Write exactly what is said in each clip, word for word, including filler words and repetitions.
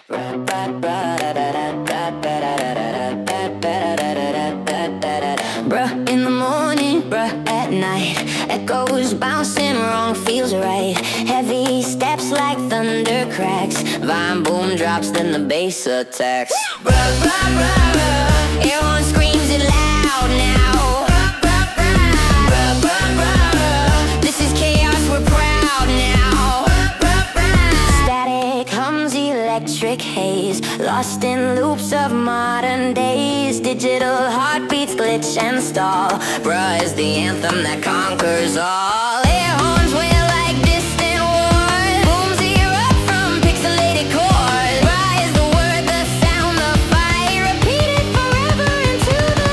Bruh in the morning, bruh at night. Echoes bouncing, wrong feels right. Heavy steps like thunder cracks. Vine boom drops, then the bass attacks. Bruh, bruh, bruh, bruh. Air horn screams it loud now. Bruh, bruh, bruh, bruh, bruh. This is chaos, we're proud now. Bruh, bruh. Static hums, electric haze. Lost in loops of modern days. Digital heartbeats glitch and stall. Bruh is the anthem that conquers all. Air horns wail like distant wars. Booms erupt from pixelated chords. Bruh is the word, the sound, the fight. Repeated forever into the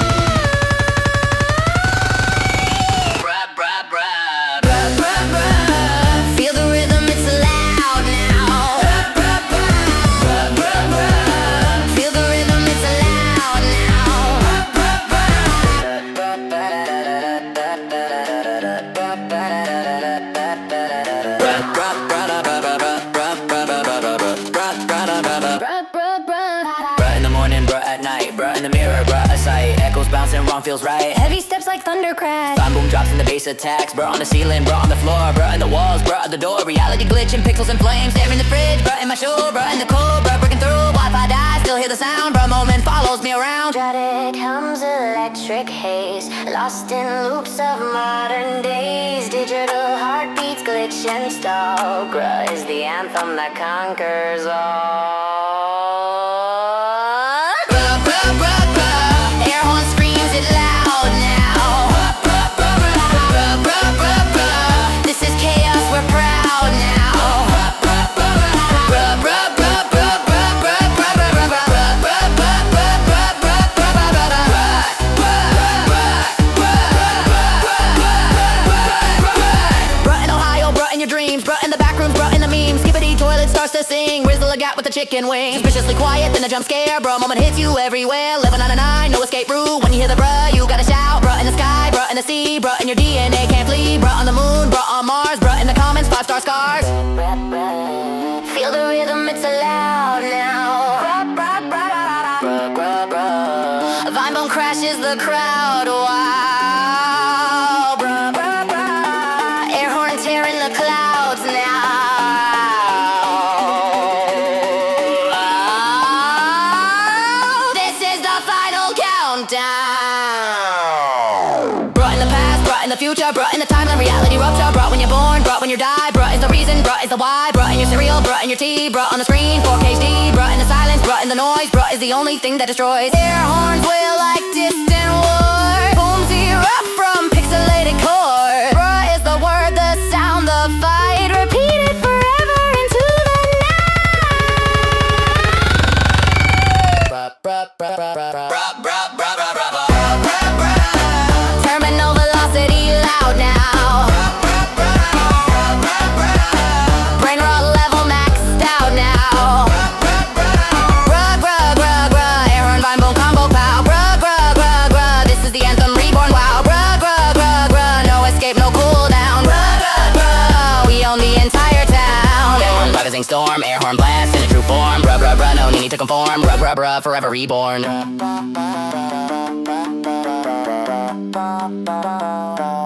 night. Bruh, bruh, bruh. Bruh, bruh, bruh. Feel the rhythm, it's loud now. Bruh, bruh, bruh. Bruh, bruh, bruh. Feel the rhythm, it's loud now. Bruh, bruh, Bruh in the morning, bruh at night. Bruh in the mirror, bruh a sight. Echoes bouncing, wrong feels right. Heavy steps like thunder crash. Vine boom drops and the bass attacks. Bruh on the ceiling, bruh on the floor. Bruh in the walls, bruh at the door. Reality glitching, pixels and flames. There in the fridge, bruh in my shoe. Bruh in the cold, bruh breaking through. Wi-Fi dies, still hear the sound. Bruh moment follows me around. Static hums, electric haze. Lost in loops of modern days. Digital heartbeats glitch and stall. Bruh is the anthem that conquers all. Bruh, bruh, bruh, bruh. Air horn screams it loud now. Bruh, bruh, bruh, bruh, bruh, bruh, bruh. This is chaos, we're proud now. Bruh, bruh, bruh, bruh, bruh, bruh, bruh, bruh, bruh, bruh, bruh, bruh, bruh, bruh, bruh, bruh, Bruh in Ohio, bruh in your dreams. Bruh in the back rooms, bruh in the memes. Skippity toilet starts to sing. Where's the Lagat with the chicken wings? Suspiciously quiet, then a jump scare. Bruh moment hits you everywhere. Living on a nine, no escape route. When you hear the bruh, you gotta shout. Bruh in the sky, bruh in the sea. Bruh in your D N A can't flee. Bruh on the moon, bruh on Mars. Bruh in the comments, five star scars. Feel the rhythm, it's loud now. Bruh, bruh, bruh. Vine bone crashes the crowd. Wow. Bruh, bruh, bruh. Air horn tearing the clouds now. This is the final countdown. Bruh in the past, bruh in the future, bruh in the timeline, reality rupture. Bruh when you're born, bruh when you die. Bruh is the reason, bruh is the why. Bruh in your cereal, bruh in your tea. Bruh on the screen, four K H D. Bruh in the silence, bruh in the noise. Bruh is the only thing that destroys. Air horns wail like distant wars. Booms erupt from pixelated chords. Bruh is the word, the sound, the fight. Repeated forever into the night. Bruh, bruh, bruh, bruh, bruh, bruh. Terminal velocity loud now. Brain rot level maxed out now. Bruh, bruh, bruh, bruh. Air horn, vine bone combo pow. Bruh, bruh, bruh, bruh. This is the anthem reborn. Wow. Bruh, bruh, bruh, bruh. No escape, no cooldown. Bruh, bruh, bruh. We own the entire town. Rising storm, air horn blast in a true form. Bruh, bruh, bruh, no need to conform. Bruh, bruh, bruh, forever reborn.